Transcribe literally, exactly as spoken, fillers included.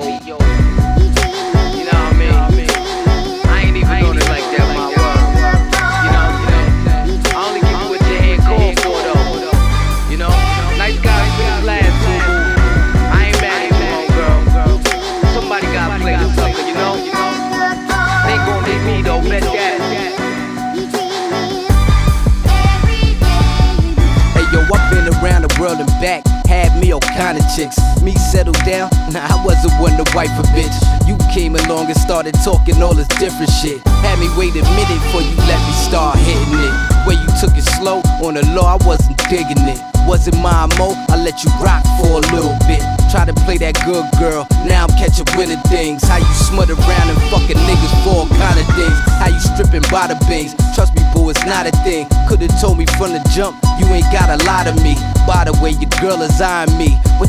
yo. You know what I mean? I ain't even doing it like that, my world. You know what I'm saying? I only give you what your head called for, though. You know? Nice guys for this last boo-boo. I ain't mad at you, homegirl. Somebody gotta play the sucker, you know? They gon' be me, though, bet that. Hey yo, I've been around the world and back, had me all kind of chicks. Me settle down? Nah, I wasn't one to wife a bitch. You came along and started talking all this different shit. Had me wait a minute before you let me start hitting it. Way you took it slow, on the law I wasn't digging it. Wasn't my mo, I let you rock for a little bit. Try to play that good girl, now I'm catching winning things. How you smut around and fucking niggas for all kind of things. How you stripping bada bings, trust me boo, it's not a thing. Could've told me from the jump, you ain't got a lot of me. By the way, your girl is eyeing me. What